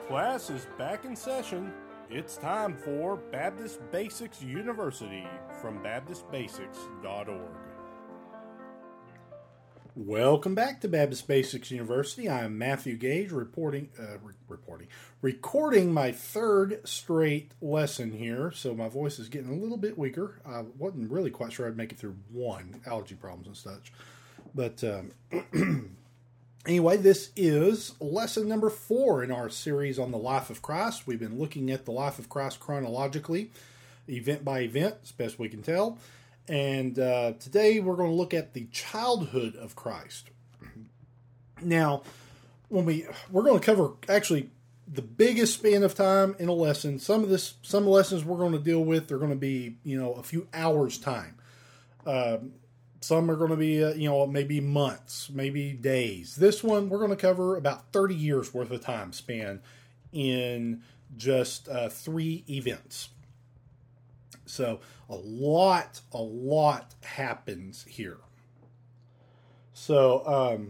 Class is back in session. It's time for Baptist Basics University from BaptistBasics.org. Welcome back to Baptist Basics University. I'm Matthew Gage, recording my third straight lesson here, so my voice is getting a little bit weaker. I wasn't really quite sure I'd make it through one, allergy problems and such. But anyway, this is lesson number 4 in our series on the life of Christ. We've been looking at the life of Christ chronologically, event by event, as best we can tell. And today we're going to look at the childhood of Christ. Now, we're going to cover actually the biggest span of time in a lesson. Some lessons we're going to deal with, they're going to be, a few hours time. Some are going to be, maybe months, maybe days. This one, we're going to cover about 30 years worth of time span in just 3 events. So a lot happens here. So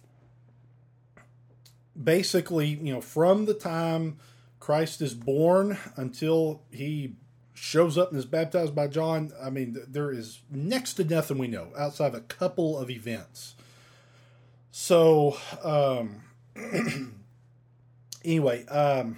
basically, from the time Christ is born until he shows up and is baptized by John, I mean, there is next to nothing we know outside of a couple of events. So anyway,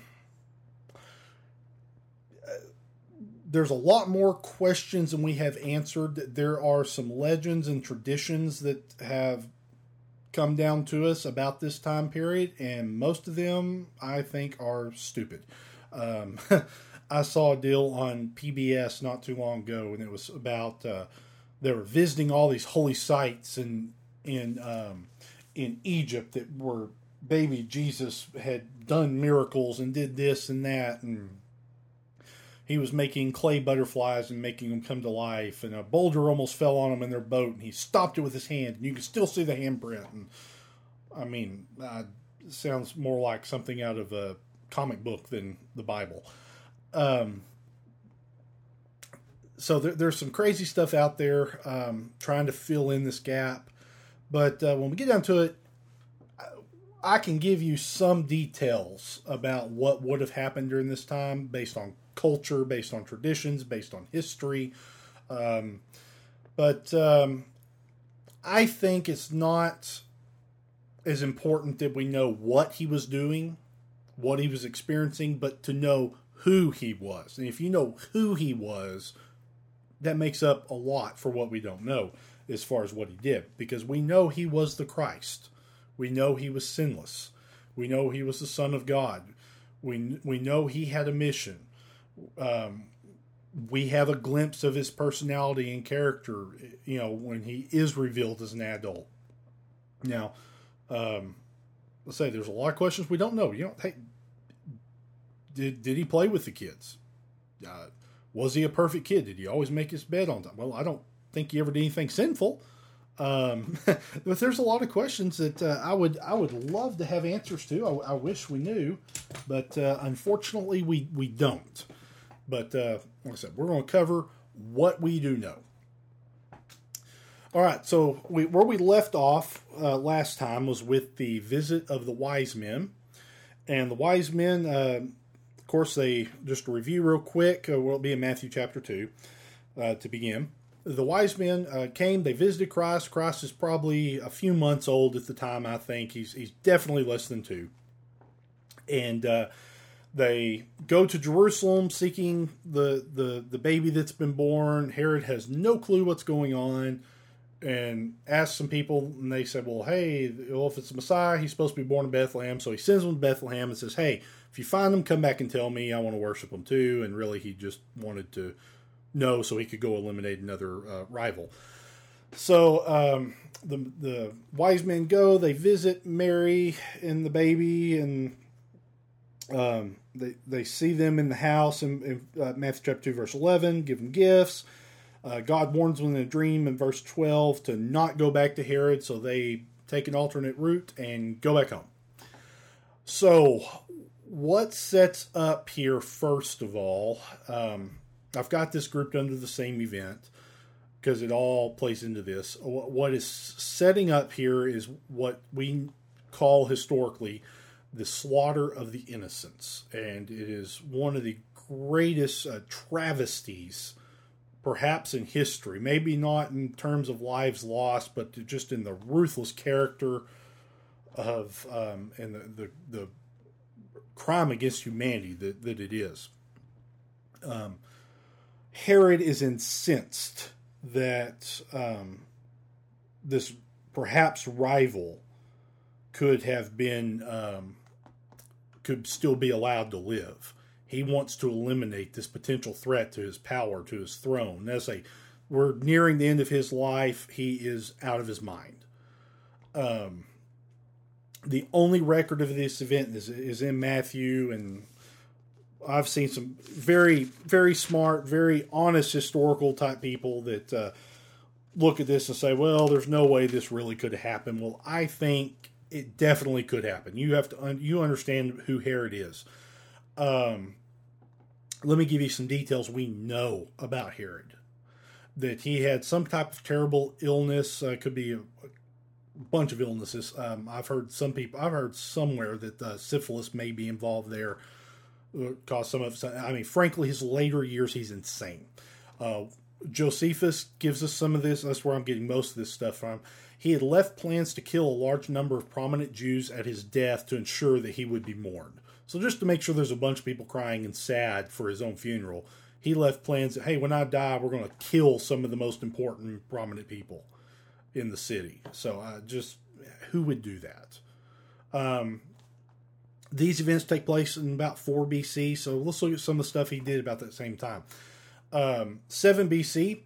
there's a lot more questions than we have answered. There are some legends and traditions that have come down to us about this time period, and most of them, I think, are stupid. I saw a deal on PBS not too long ago, and it was about they were visiting all these holy sites in Egypt that were baby Jesus had done miracles and did this and that, and he was making clay butterflies and making them come to life, and a boulder almost fell on him in their boat, and he stopped it with his hand, and you can still see the handprint. And I mean, it sounds more like something out of a comic book than the Bible. So there's some crazy stuff out there trying to fill in this gap. But when we get down to it, I can give you some details about what would have happened during this time based on culture, based on traditions, based on history. But I think it's not as important that we know what he was doing, what he was experiencing, but to know who he was. And if you know who he was, that makes up a lot for what we don't know as far as what he did. Because we know he was the Christ. We know he was sinless. We know he was the Son of God. We know he had a mission. We have a glimpse of his personality and character, when he is revealed as an adult. Now, let's say there's a lot of questions we don't know. Did he play with the kids? Was he a perfect kid? Did he always make his bed on time? Well, I don't think he ever did anything sinful. But there's a lot of questions that I would love to have answers to. I wish we knew, but unfortunately we don't. But like I said, we're going to cover what we do know. All right, so where we left off last time was with the visit of the wise men. And the wise men, of course, they just to review real quick, will be in Matthew chapter 2 to begin. The wise men came, they visited Christ. Christ is probably a few months old at the time, I think. He's definitely less than 2. And they go to Jerusalem seeking the baby that's been born. Herod has no clue what's going on and asks some people, and they said, well, if it's the Messiah, he's supposed to be born in Bethlehem. So he sends them to Bethlehem and says, hey, if you find him, come back and tell me. I want to worship him too. And really, he just wanted to know so he could go eliminate another rival. So the wise men go, they visit Mary and the baby, and they see them in the house in Matthew chapter 2, verse 11, give them gifts. God warns them in a dream in verse 12 to not go back to Herod, so they take an alternate route and go back home. So what sets up here, first of all, I've got this grouped under the same event because it all plays into this. What is setting up here is what we call historically the slaughter of the innocents. And it is one of the greatest travesties, perhaps in history. Maybe not in terms of lives lost, but just in the ruthless character of and the crime against humanity that it is. Herod is incensed that this perhaps rival could have been could still be allowed to live. He wants to eliminate this potential threat to his power, to his throne. We're nearing the end of his life. He is out of his mind. The only record of this event is in Matthew, and I've seen some very, very smart, very honest historical type people that look at this and say, well, there's no way this really could have happened. Well, I think it definitely could happen. You understand who Herod is. Let me give you some details we know about Herod. That he had some type of terrible illness. Could be a bunch of illnesses. I've heard somewhere that syphilis may be involved there. Cause some of, I mean, frankly, his later years, he's insane. Josephus gives us some of this. That's where I'm getting most of this stuff from. He had left plans to kill a large number of prominent Jews at his death to ensure that he would be mourned. So just to make sure there's a bunch of people crying and sad for his own funeral, he left plans that, hey, when I die, we're going to kill some of the most important prominent people in the city. So who would do that? These events take place in about 4 BC, so let's look at some of the stuff he did about that same time. 7 BC,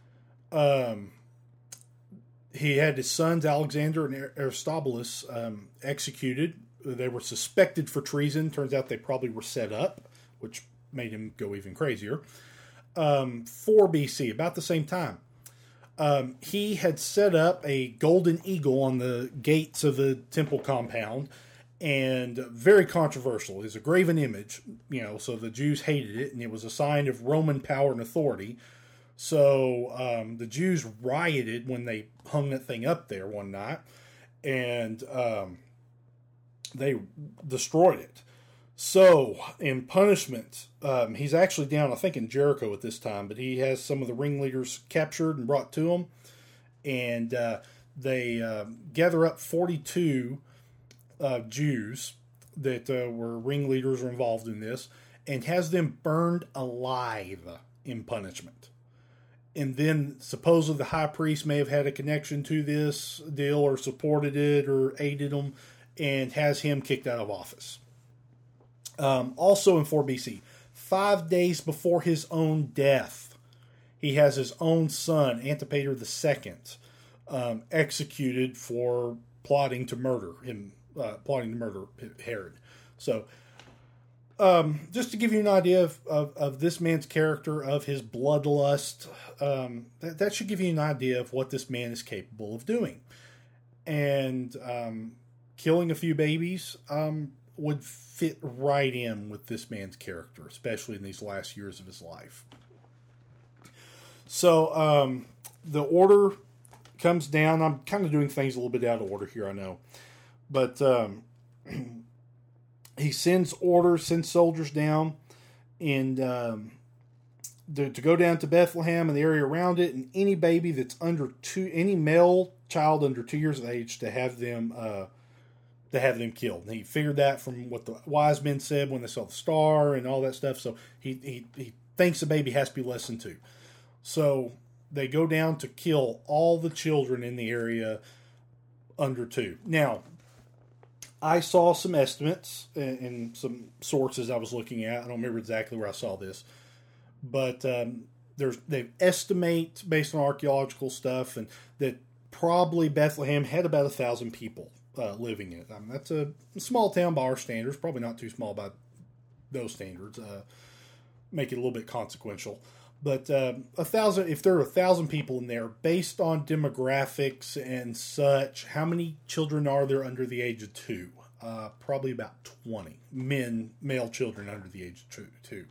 he had his sons Alexander and Aristobulus executed. They were suspected for treason. Turns out they probably were set up, which made him go even crazier. 4 BC, about the same time. He had set up a golden eagle on the gates of the temple compound, and very controversial. It's a graven image, so the Jews hated it, and it was a sign of Roman power and authority. So the Jews rioted when they hung that thing up there one night, and they destroyed it. So, in punishment, he's actually down, I think, in Jericho at this time, but he has some of the ringleaders captured and brought to him, and they gather up 42 Jews that were ringleaders or involved in this, and has them burned alive in punishment. And then supposedly the high priest may have had a connection to this deal or supported it or aided them, and has him kicked out of office. Also in 4 BC, 5 days before his own death, he has his own son, Antipater II, executed for plotting to murder Herod. So, just to give you an idea of this man's character, of his bloodlust, that should give you an idea of what this man is capable of doing. And killing a few babies would fit right in with this man's character, especially in these last years of his life. So the order comes down. I'm kind of doing things a little bit out of order here, I know. But he sends soldiers down and to go down to Bethlehem and the area around it, and any baby that's any male child under 2 years of age to have them killed. And he figured that from what the wise men said when they saw the star and all that stuff. So he thinks the baby has to be less than 2. So they go down to kill all the children in the area under 2. Now, I saw some estimates in some sources I was looking at. I don't remember exactly where I saw this, but they estimate based on archaeological stuff, and that probably Bethlehem had about 1,000 people living in it. I mean, that's a small town by our standards, probably not too small by those standards. Make it a little bit consequential. But 1,000, if there are 1,000 people in there, based on demographics and such, how many children are there under the age of 2? Probably about 20 male children under the age of 2.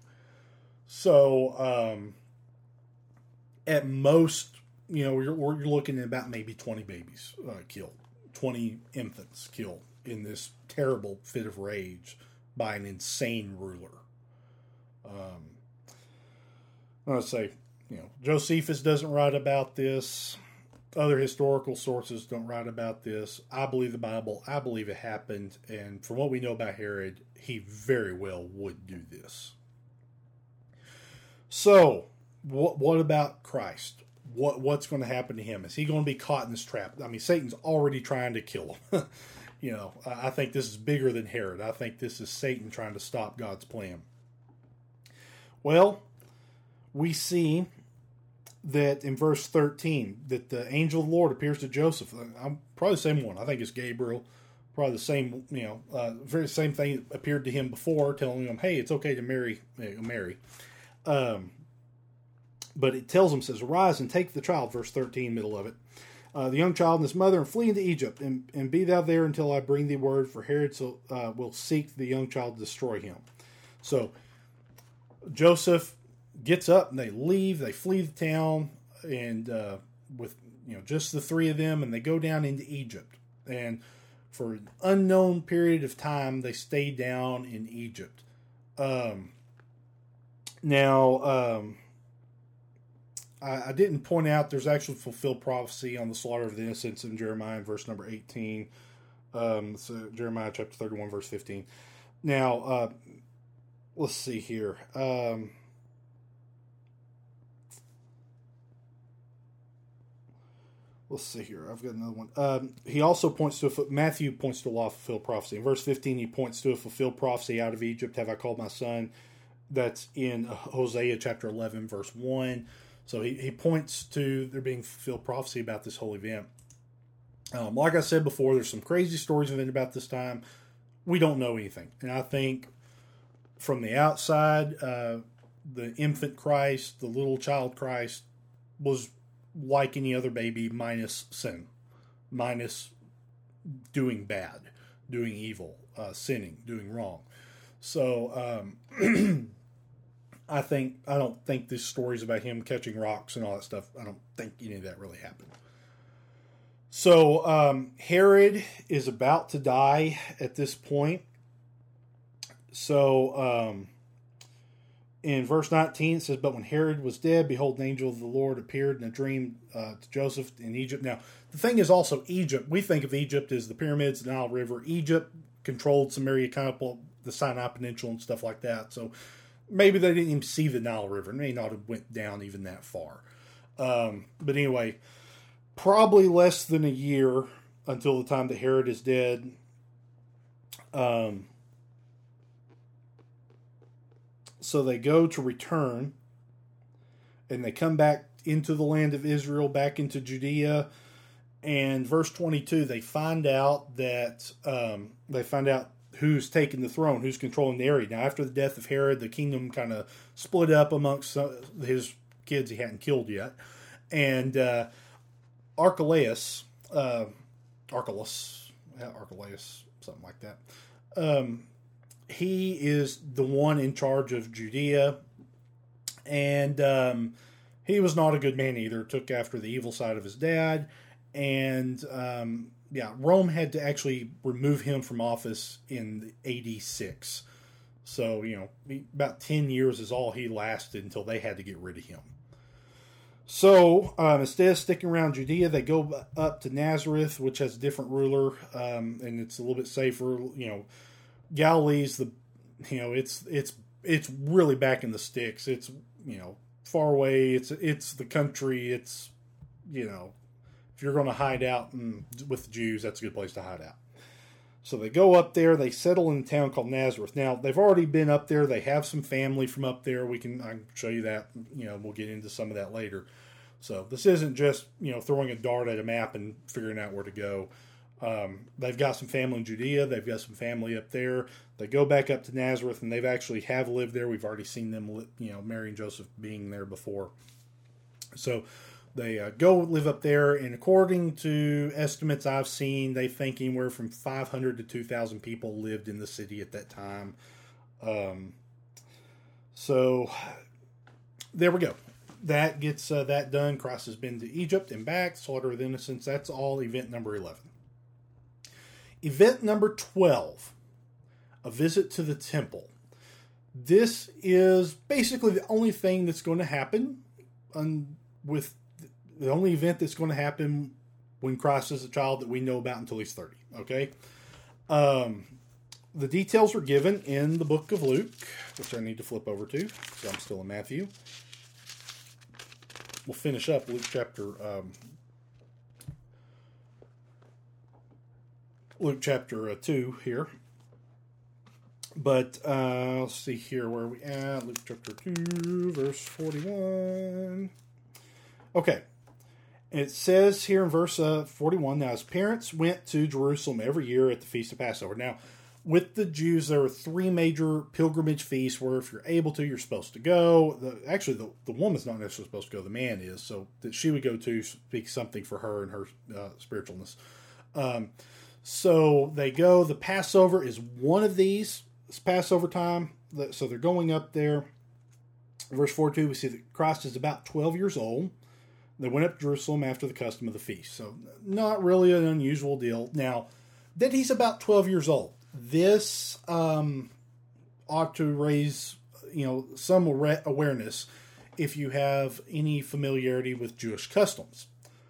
So at most, you're looking at about maybe 20 babies killed, 20 infants killed in this terrible fit of rage by an insane ruler. Let's say, Josephus doesn't write about this. Other historical sources don't write about this. I believe the Bible. I believe it happened. And from what we know about Herod, he very well would do this. So, what about Christ? What's going to happen to him? Is he going to be caught in this trap? I mean, Satan's already trying to kill him. I think this is bigger than Herod. I think this is Satan trying to stop God's plan. Well, we see that in verse 13, that the angel of the Lord appears to Joseph. I'm probably the same one. I think it's Gabriel. Probably the same, very same thing that appeared to him before, telling him, hey, it's okay to marry Mary. But it tells him, says, arise and take the child, verse 13, middle of it, the young child and his mother, and flee into Egypt, and be thou there until I bring thee word, for Herod will seek the young child to destroy him. So Joseph gets up and they leave. They flee the town, and with just the three of them, and they go down into Egypt. And for an unknown period of time, they stay down in Egypt. I didn't point out there's actually fulfilled prophecy on the slaughter of the innocents in Jeremiah in verse number 18. So Jeremiah chapter 31, verse 15. Now, let's see here. Let's see here. I've got another one. He also points to Matthew points to a law of fulfilled prophecy. In verse 15, he points to a fulfilled prophecy out of Egypt. Have I called my son? That's in Hosea chapter 11, verse 1. So he points to there being fulfilled prophecy about this whole event. Like I said before, there's some crazy stories about this time. We don't know anything. And I think from the outside, the infant Christ, the little child Christ, was like any other baby, minus sin, minus doing bad, doing evil, sinning, doing wrong. So I don't think this story's about him catching rocks and all that stuff. I don't think any of that really happened. So Herod is about to die at this point. So in verse 19, it says, but when Herod was dead, behold, an angel of the Lord appeared in a dream to Joseph in Egypt. Now, the thing is also Egypt. We think of Egypt as the pyramids, the Nile River. Egypt controlled some area, kind of the Sinai Peninsula and stuff like that. So maybe they didn't even see the Nile River. It may not have went down even that far. But anyway, probably less than a year until the time that Herod is dead. So they go to return, and they come back into the land of Israel, back into Judea. And verse 22, they find out who's taking the throne, who's controlling the area. Now, after the death of Herod, the kingdom kind of split up amongst his kids he hadn't killed yet. And Archelaus, something like that. He is the one in charge of Judea, and he was not a good man either. Took after the evil side of his dad, and Rome had to actually remove him from office in AD 6. So, about 10 years is all he lasted until they had to get rid of him. So, instead of sticking around Judea, they go up to Nazareth, which has a different ruler, and it's a little bit safer. Galilee's it's really back in the sticks. It's, far away. It's the country. It's, if you're going to hide out with the Jews, that's a good place to hide out. So they go up there. They settle in a town called Nazareth. Now, they've already been up there. They have some family from up there. I can show you that. We'll get into some of that later. So this isn't just, throwing a dart at a map and figuring out where to go. They've got some family in Judea. They've got some family up there. They go back up to Nazareth, and they've actually have lived there. We've already seen them, Mary and Joseph being there before. So they go live up there, and according to estimates I've seen, they think anywhere from 500 to 2,000 people lived in the city at that time. So there we go. That gets that done. Christ has been to Egypt and back. Slaughter of the innocents. That's all event number 11. Event number 12, a visit to the temple. This is basically the only thing that's going to happen with the only event that's going to happen when Christ is a child that we know about until he's 30. Okay? The details are given in the book of Luke, which I need to flip over to, so I'm still in Matthew. We'll finish up Luke chapter 2 here. But let's see here where we at. Luke chapter 2, verse 41. Okay. It says here in verse 41, now his parents went to Jerusalem every year at the Feast of Passover. Now, with the Jews, there were 3 major pilgrimage feasts where if you're able to, you're supposed to go. The woman's not necessarily supposed to go, the man is, so that she would go to speak something for her and her spiritualness. So they go. The Passover is one of these. It's Passover time, so they're going up there. Verse 42, we see that Christ is about 12 years old. They went up to Jerusalem after the custom of the feast. So not really an unusual deal. Now, that he's about 12 years old. This ought to raise, some awareness if you have any familiarity with Jewish customs.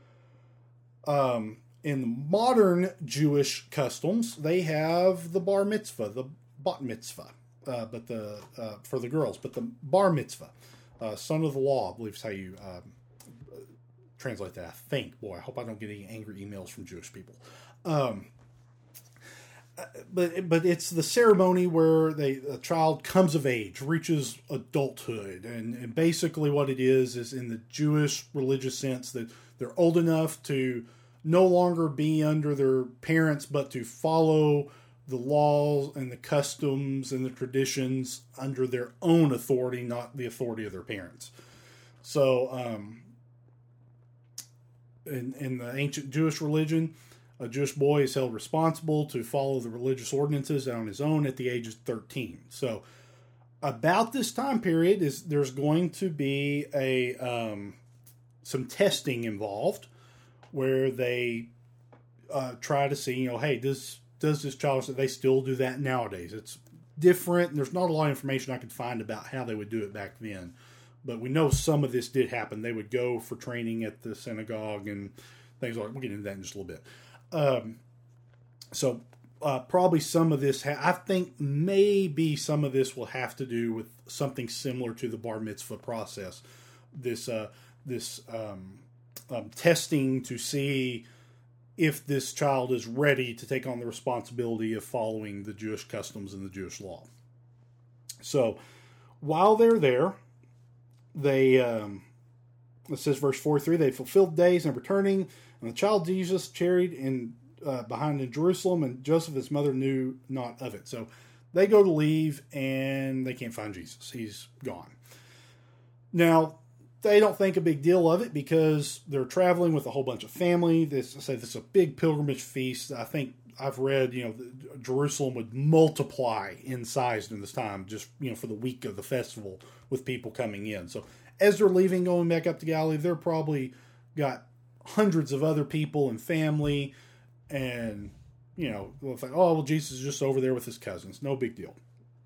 In the modern Jewish customs, they have the bar mitzvah, the bat mitzvah, for the girls, but the bar mitzvah, son of the law, I believe is how you translate that. I think. Boy, I hope I don't get any angry emails from Jewish people. But it's the ceremony where a child comes of age, reaches adulthood, and basically what it is in the Jewish religious sense that they're old enough to no longer be under their parents, but to follow the laws and the customs and the traditions under their own authority, not the authority of their parents. So, in the ancient Jewish religion, a Jewish boy is held responsible to follow the religious ordinances on his own at the age of 13. So, about this time period, there's going to be some testing involved, where they try to see, hey, does this child, they still do that nowadays? It's different. There's not a lot of information I could find about how they would do it back then. But we know some of this did happen. They would go for training at the synagogue and things like that. We'll get into that in just a little bit. So probably some of this, I think maybe some of this will have to do with something similar to the bar mitzvah process. This testing to see if this child is ready to take on the responsibility of following the Jewish customs and the Jewish law. So while they're there, they, it says verse 43, they fulfilled days and returning, and the child Jesus tarried behind in Jerusalem, and Joseph, his mother, knew not of it. So they go to leave, and they can't find Jesus. He's gone. Now, they don't think a big deal of it because they're traveling with a whole bunch of family. This is a big pilgrimage feast. I think I've read, Jerusalem would multiply in size in this time, just, for the week of the festival with people coming in. So as they're leaving, going back up to Galilee, they're probably got hundreds of other people and family, and, it's like, Jesus is just over there with his cousins. No big deal.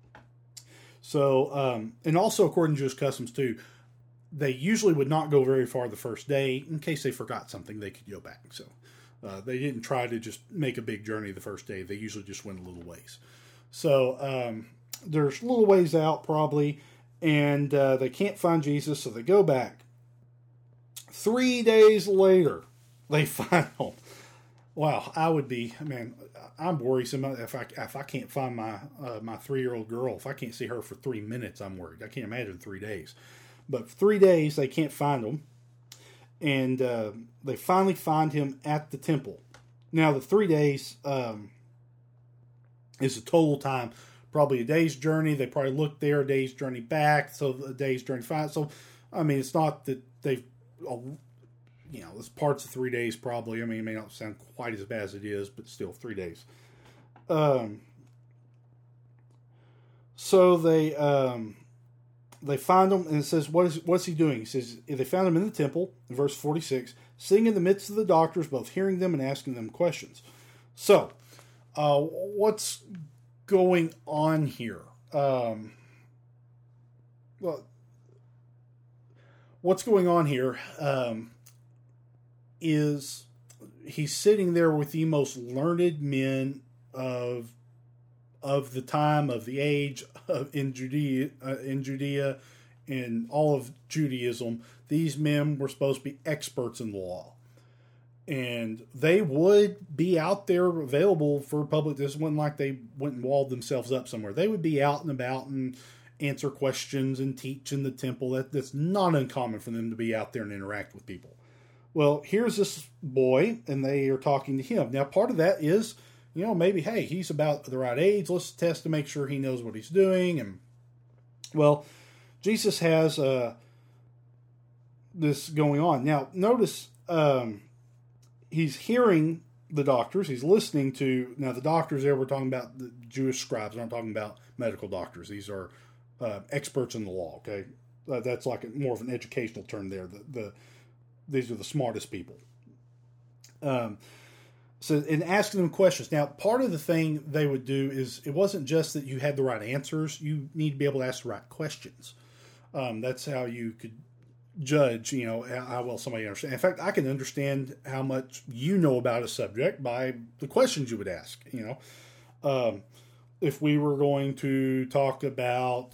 So, and also according to Jewish customs too, they usually would not go very far the first day. In case they forgot something, they could go back. So they didn't try to just make a big journey the first day. They usually just went a little ways. So there's a little ways out probably, and they can't find Jesus, so they go back. 3 days later, they find him. Wow, I'm worrisome if I can't find my 3-year-old girl. If I can't see her for 3 minutes, I'm worried. I can't imagine 3 days. But 3 days, they can't find him. And they finally find him at the temple. Now, the 3 days is a total time. Probably a day's journey. They probably looked there, a day's journey back. So a day's journey five. So, it's not that they've, it's parts of 3 days probably. It may not sound quite as bad as it is, but still 3 days. So they find him, and it says, what's he doing? He says, they found him in the temple, in verse 46, sitting in the midst of the doctors, both hearing them and asking them questions. So, what's going on here? Well, what's going on here is he's sitting there with the most learned men of the time, of the age, in Judea, in all of Judaism. These men were supposed to be experts in the law. And they would be out there available for public. This wasn't like they went and walled themselves up somewhere. They would be out and about and answer questions and teach in the temple. That's not uncommon for them to be out there and interact with people. Well, here's this boy, and they are talking to him. Now, part of that is, maybe, hey, he's about the right age. Let's test to make sure he knows what he's doing. And, well, Jesus has this going on. Now, notice he's hearing the doctors. He's listening to, now the doctors there, we're talking about the Jewish scribes. We're not talking about medical doctors. These are experts in the law, okay? That's like more of an educational term there. These are the smartest people. So, in asking them questions. Now, part of the thing they would do is, it wasn't just that you had the right answers. You need to be able to ask the right questions. That's how you could judge, how well somebody understands. In fact, I can understand how much you know about a subject by the questions you would ask. If we were going to talk about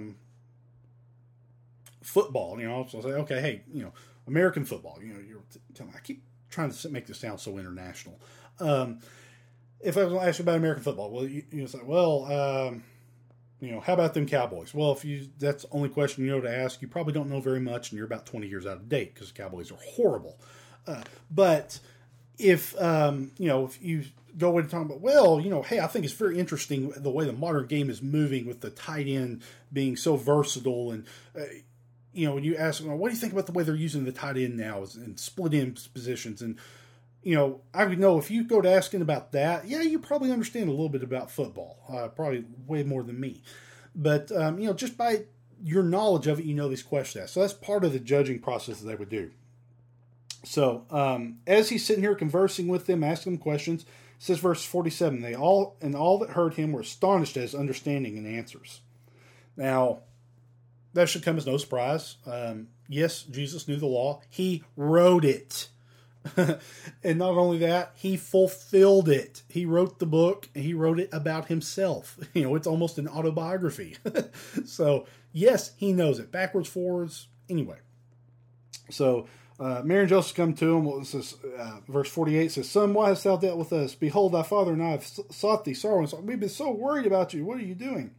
football, so I'll say, okay, hey, American football. You're telling me, I keep trying to make this sound so international. If I was going to ask you about American football, well, you say, well, how about them Cowboys? Well, that's the only question you know to ask, you probably don't know very much, and you're about 20 years out of date because the Cowboys are horrible. But if you go in and talk about, well, hey, I think it's very interesting the way the modern game is moving with the tight end being so versatile, and when you ask, well, what do you think about the way they're using the tight end now and split end positions? And, I would know if you go to asking about that, yeah, you probably understand a little bit about football, probably way more than me. But, just by your knowledge of it, these questions. So that's part of the judging process that they would do. So as he's sitting here conversing with them, asking them questions, it says verse 47, all that heard him were astonished at his understanding and answers. Now, that should come as no surprise. Yes, Jesus knew the law. He wrote it. And not only that, he fulfilled it. He wrote the book, and he wrote it about himself. It's almost an autobiography. So, yes, he knows it. Backwards, forwards, anyway. So, Mary and Joseph come to him. It says, verse 48 says, Son, why hast thou dealt with us? Behold, thy father and I have sought thee sorrow. We've been so worried about you. What are you doing?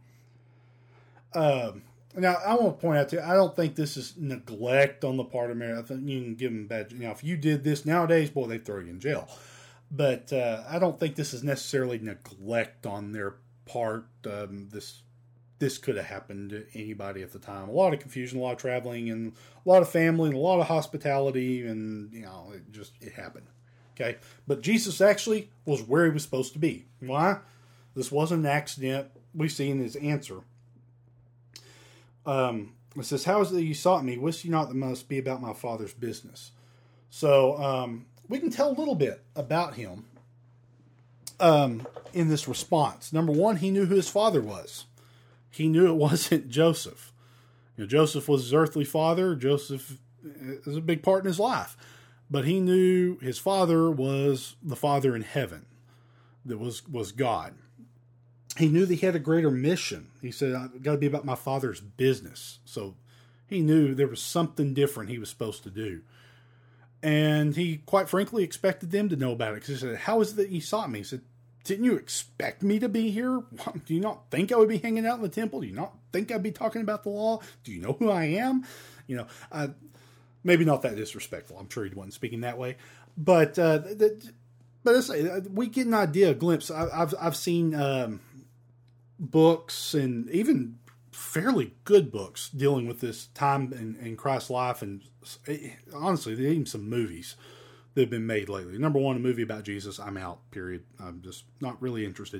Now, I want to point out, too, I don't think this is neglect on the part of Mary. I think you can give them bad. If you did this nowadays, boy, they'd throw you in jail. But I don't think this is necessarily neglect on their part. This could have happened to anybody at the time. A lot of confusion, a lot of traveling, and a lot of family, and a lot of hospitality, and, it happened. Okay? But Jesus actually was where he was supposed to be. Why? This wasn't an accident. We see in his answer. It says, How is it that you sought me? Wist ye not that must be about my Father's business? So we can tell a little bit about him in this response. Number one, he knew who his father was. He knew it wasn't Joseph. Joseph was his earthly father. Joseph is a big part in his life. But he knew his father was the Father in heaven. That was God. He knew that he had a greater mission. He said, I've got to be about my Father's business. So he knew there was something different he was supposed to do. And he, quite frankly, expected them to know about it. Because he said, How is it that you sought me? He said, Didn't you expect me to be here? Do you not think I would be hanging out in the temple? Do you not think I'd be talking about the law? Do you know who I am? Maybe not that disrespectful. I'm sure he wasn't speaking that way. But we get an idea, a glimpse. I've seen books, and even fairly good books, dealing with this time in Christ's life, and honestly, there's even some movies that have been made lately. Number one, a movie about Jesus, I'm out, period. I'm just not really interested.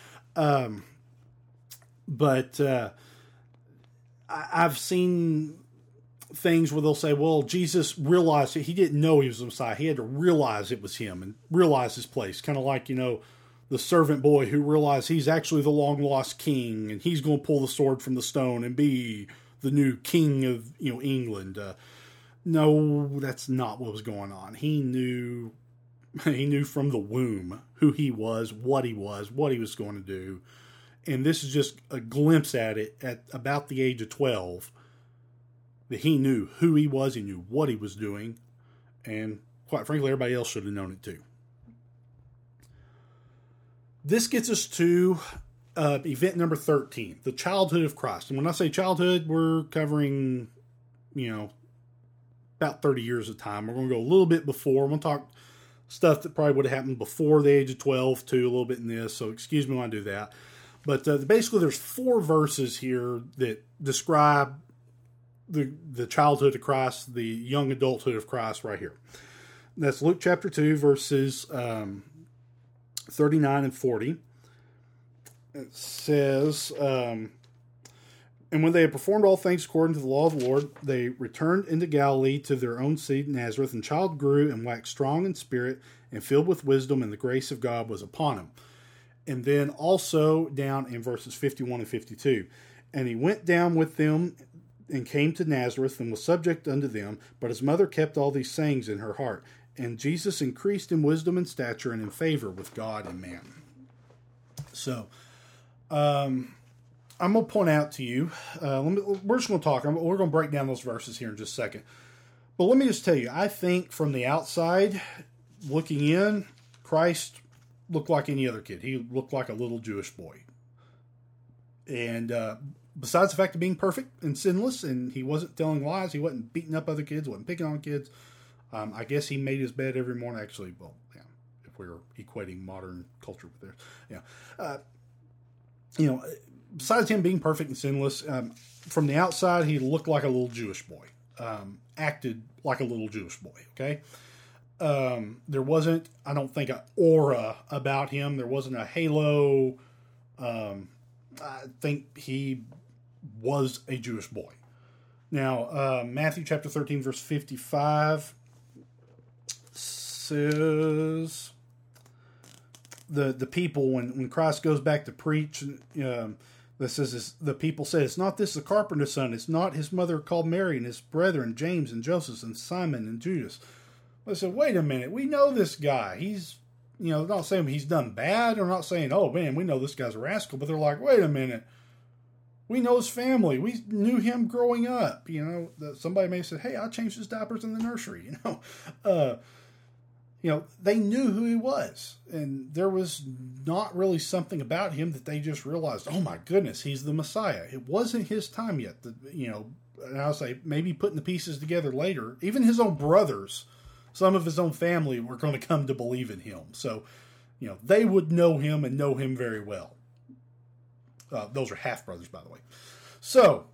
But I've seen things where they'll say, well, Jesus realized he didn't know he was the Messiah. He had to realize it was him and realize his place. Kind of like, the servant boy who realized he's actually the long lost king, and he's going to pull the sword from the stone and be the new king of England. No, that's not what was going on. He knew from the womb who he was, what he was going to do. And this is just a glimpse at it at about the age of 12, that he knew who he was, he knew what he was doing, and quite frankly, everybody else should have known it too. This gets us to event number 13, the childhood of Christ. And when I say childhood, we're covering, about 30 years of time. We're going to go a little bit before. We're going to talk stuff that probably would have happened before the age of 12 too, a little bit in this. So excuse me when I do that. But basically there's 4 verses here that describe the childhood of Christ, the young adulthood of Christ right here. That's Luke chapter 2, verses 39 and 40. It says, and when they had performed all things according to the law of the Lord, they returned into Galilee to their own city Nazareth, and the child grew and waxed strong in spirit and filled with wisdom, and the grace of God was upon him. And then also down in verses 51 and 52. And he went down with them and came to Nazareth and was subject unto them, but his mother kept all these sayings in her heart. And Jesus increased in wisdom and stature and in favor with God and man. So, I'm going to point out to you, we're just going to talk, we're going to break down those verses here in just a second. But let me just tell you, I think from the outside, looking in, Christ looked like any other kid. He looked like a little Jewish boy. And besides the fact of being perfect and sinless, and he wasn't telling lies, he wasn't beating up other kids, wasn't picking on kids. I guess he made his bed every morning. Actually, well, yeah, if we were equating modern culture with theirs, yeah. Besides him being perfect and sinless, from the outside, he looked like a little Jewish boy, acted like a little Jewish boy, okay? There wasn't, I don't think, an aura about him. There wasn't a halo. I think he was a Jewish boy. Now, Matthew chapter 13, verse 55 says, the people, when Christ goes back to preach, this says, the people say, it's not this the carpenter's son, it's not his mother called Mary, and his brethren, James and Joseph and Simon and Judas. I said, wait a minute, we know this guy. He's, not saying he's done bad, or not saying, oh man, we know this guy's a rascal, but they're like, wait a minute, we know his family. We knew him growing up. Somebody may have said, hey, I changed his diapers in the nursery. They knew who he was. And there was not really something about him that they just realized, oh my goodness, he's the Messiah. It wasn't his time yet. And I'll say maybe putting the pieces together later. Even his own brothers, some of his own family were going to come to believe in him. So, they would know him and know him very well. Those are half brothers, by the way. So,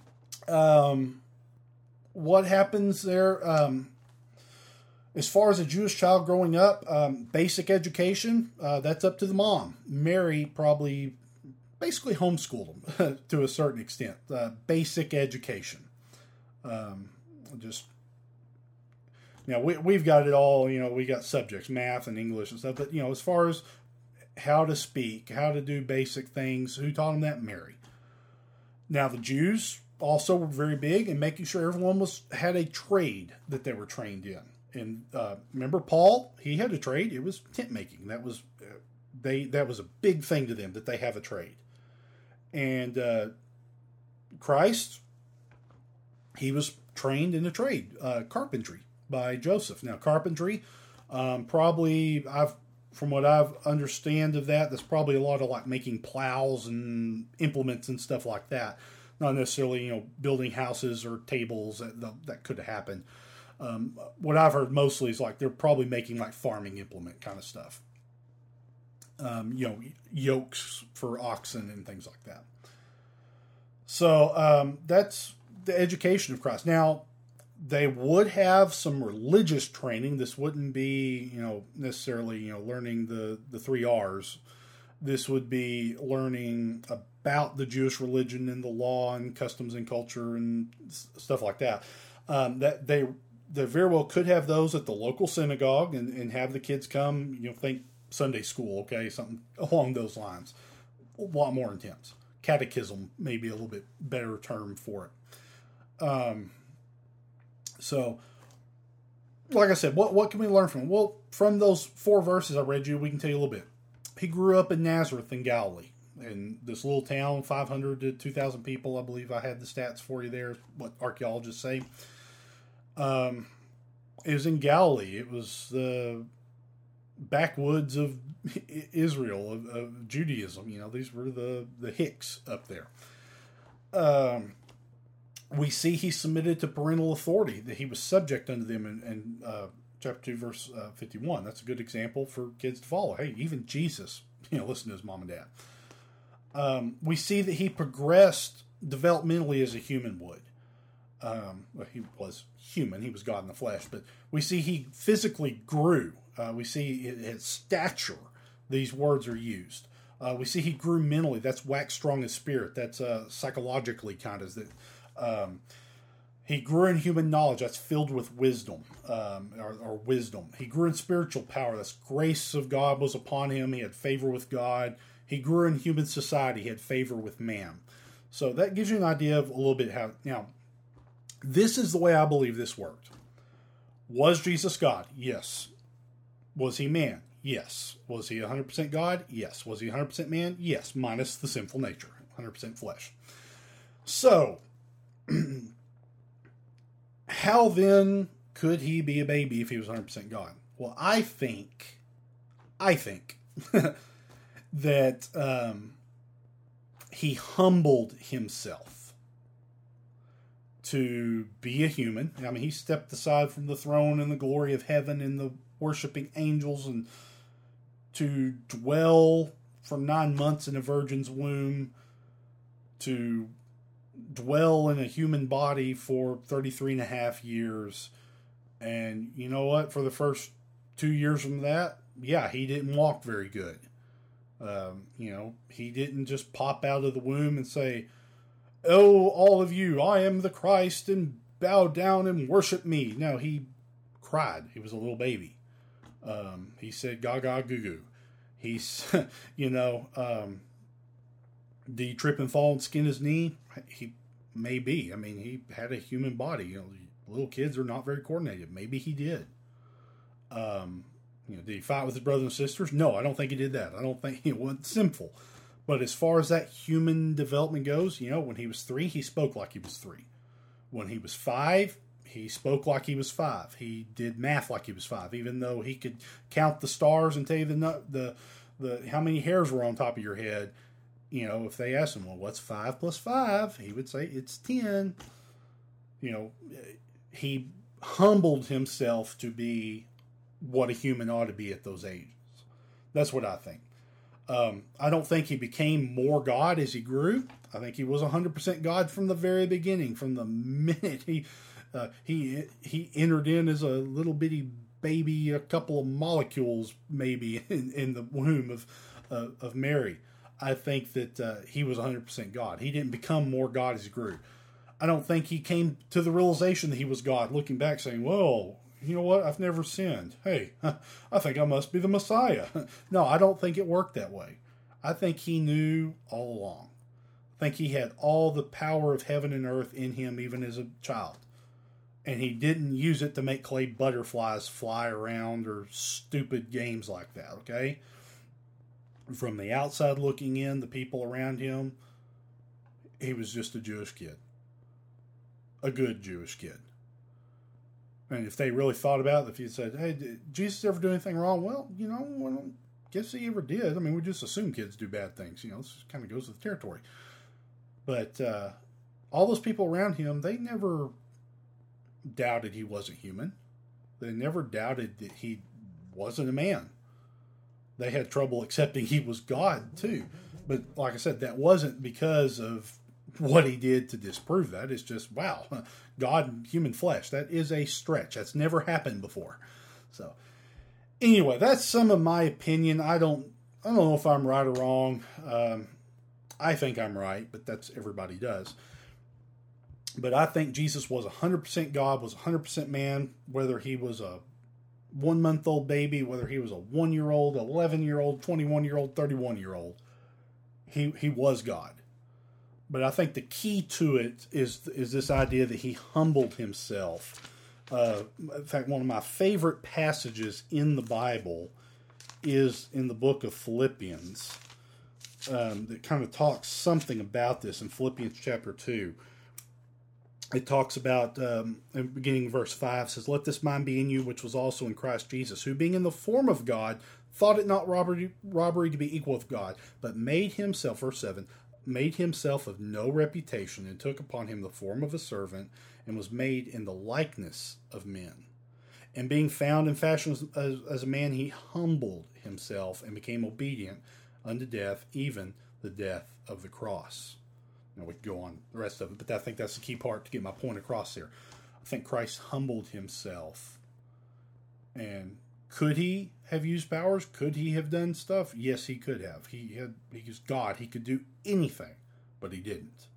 what happens there? As far as a Jewish child growing up, basic education, that's up to the mom. Mary probably basically homeschooled them to a certain extent. Basic education. We've got it all, we got subjects, math and English and stuff. But, as far as how to speak, how to do basic things, who taught them that? Mary. Now, the Jews also were very big in making sure everyone had a trade that they were trained in. And remember Paul? He had a trade. It was tent making. That was a big thing to them, that they have a trade. And Christ, he was trained in a trade, carpentry by Joseph. Now, carpentry, probably from what I've understand of that's probably a lot of like making plows and implements and stuff like that. Not necessarily, building houses or tables that could have happened. What I've heard mostly is like they're probably making like farming implement kind of stuff. Yokes for oxen and things like that. So that's the education of Christ. Now, they would have some religious training. This wouldn't be, necessarily, learning the 3 R's. This would be learning about the Jewish religion and the law and customs and culture and stuff like that. That they very well could have those at the local synagogue and have the kids come, think Sunday school, okay? Something along those lines. A lot more intense. Catechism may be a little bit better term for it. So, like I said, what can we learn from him? Well, from those 4 verses I read you, we can tell you a little bit. He grew up in Nazareth in Galilee, in this little town, 500 to 2,000 people. I believe I had the stats for you there, what archaeologists say. It was in Galilee. It was the backwoods of Israel, of Judaism. You know, these were the Hicks up there. We see he submitted to parental authority, that he was subject unto them in chapter 2, verse 51. That's a good example for kids to follow. Hey, even Jesus, listened to his mom and dad. We see that he progressed developmentally as a human would. Well, he was human. He was God in the flesh. But we see he physically grew. We see his stature. These words are used. We see he grew mentally. That's wax strong in spirit. That's psychologically kind of that. He grew in human knowledge. That's filled with wisdom, or wisdom. He grew in spiritual power. That's grace of God was upon him. He had favor with God. He grew in human society. He had favor with man. So that gives you an idea of a little bit how. Now, this is the way I believe this worked. Was Jesus God? Yes. Was he man? Yes. Was he 100% God? Yes. Was he 100% man? Yes, minus the sinful nature, 100% flesh. So, how then could he be a baby if he was 100% God? Well, I think that he humbled himself to be a human. I mean, he stepped aside from the throne and the glory of heaven and the worshiping angels, and to dwell for 9 months in a virgin's womb, to dwell in a human body for 33 and a half years. And you know what? For the first 2 years from that, yeah, he didn't walk very good. He didn't just pop out of the womb and say, "Oh, all of you, I am the Christ, and bow down and worship me." No, he cried. He was a little baby. He said, "Gaga goo goo." He's, did he trip and fall and skin his knee? He may be. I mean, he had a human body. Little kids are not very coordinated. Maybe he did. Did he fight with his brothers and sisters? No, I don't think he did that. I don't think he wasn't sinful. But as far as that human development goes, when he was 3, he spoke like he was 3. When he was 5, he spoke like he was 5. He did math like he was 5, even though he could count the stars and tell you the how many hairs were on top of your head. If they asked him, "Well, what's 5 plus 5?" he would say, "It's 10." He humbled himself to be what a human ought to be at those ages. That's what I think. I don't think he became more God as he grew. I think he was 100% God from the very beginning. From the minute he entered in as a little bitty baby, a couple of molecules maybe in the womb of Mary. I think that he was 100% God. He didn't become more God as he grew. I don't think he came to the realization that he was God, looking back saying, "Well, you know what? I've never sinned. Hey, I think I must be the Messiah." No, I don't think it worked that way. I think he knew all along. I think he had all the power of heaven and earth in him, even as a child. And he didn't use it to make clay butterflies fly around or stupid games like that, okay? From the outside looking in, the people around him, he was just a Jewish kid. A good Jewish kid. And if they really thought about it, if you said, "Hey, did Jesus ever do anything wrong?" Well, I don't guess he ever did. I mean, we just assume kids do bad things. This kind of goes with the territory. But all those people around him, they never doubted he wasn't human. They never doubted that he wasn't a man. They had trouble accepting he was God, too. But like I said, that wasn't because of what he did to disprove that. It's just, wow, God in human flesh. That is a stretch. That's never happened before. So, anyway, that's some of my opinion. I don't know if I'm right or wrong. I think I'm right, but that's everybody does. But I think Jesus was 100% God, was 100% man, whether he was a 1-month-old baby, whether he was a 1-year-old, 11-year-old, 21-year-old, 31-year-old. He was God. But I think the key to it is this idea that he humbled himself. In fact, one of my favorite passages in the Bible is in the book of Philippians. That kind of talks something about this in Philippians chapter 2. It talks about, beginning in verse 5, says, "Let this mind be in you, which was also in Christ Jesus, who being in the form of God, thought it not robbery to be equal with God, but made himself," verse 7, "made himself of no reputation, and took upon him the form of a servant, and was made in the likeness of men. And being found in fashion as a man, he humbled himself, and became obedient unto death, even the death of the cross." Now we could go on the rest of it, but I think that's the key part to get my point across here. I think Christ humbled himself. And could he have used powers? Could he have done stuff? Yes, he could have. He was God. He could do anything, but he didn't.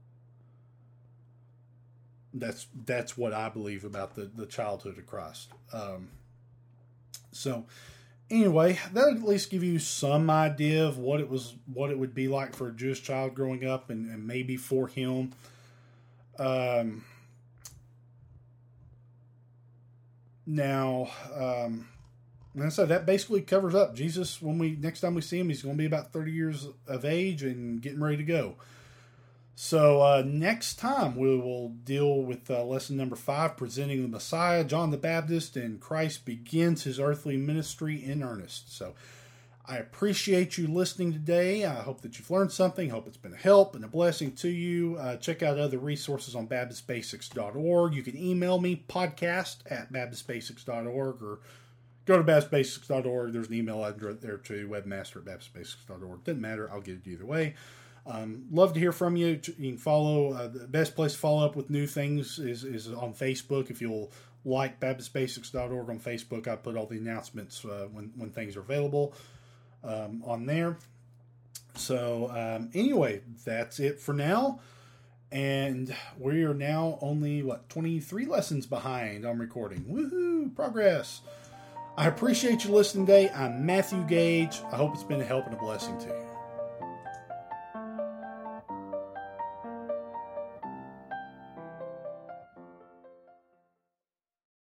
That's what I believe about the childhood of Christ. So anyway, that would at least give you some idea of what it would be like for a Jewish child growing up, and maybe for him. Now, and I said that basically covers up Jesus. Next time we see him, he's going to be about 30 years of age and getting ready to go. So next time we will deal with lesson number 5, presenting the Messiah, John the Baptist, and Christ begins his earthly ministry in earnest. So I appreciate you listening today. I hope that you've learned something. I hope it's been a help and a blessing to you. Check out other resources on BaptistBasics.org. You can email me, podcast@BaptistBasics.org, or go to BaptistBasics.org. There's an email address there too, webmaster@BaptistBasics.org. Doesn't matter. I'll get it either way. Love to hear from you. You can follow. The best place to follow up with new things is on Facebook. If you'll like BaptistBasics.org on Facebook, I put all the announcements when things are available on there. So anyway, that's it for now. And we are now only, 23 lessons behind on recording. Woohoo! Progress! I appreciate you listening today. I'm Matthew Gage. I hope it's been a help and a blessing to you.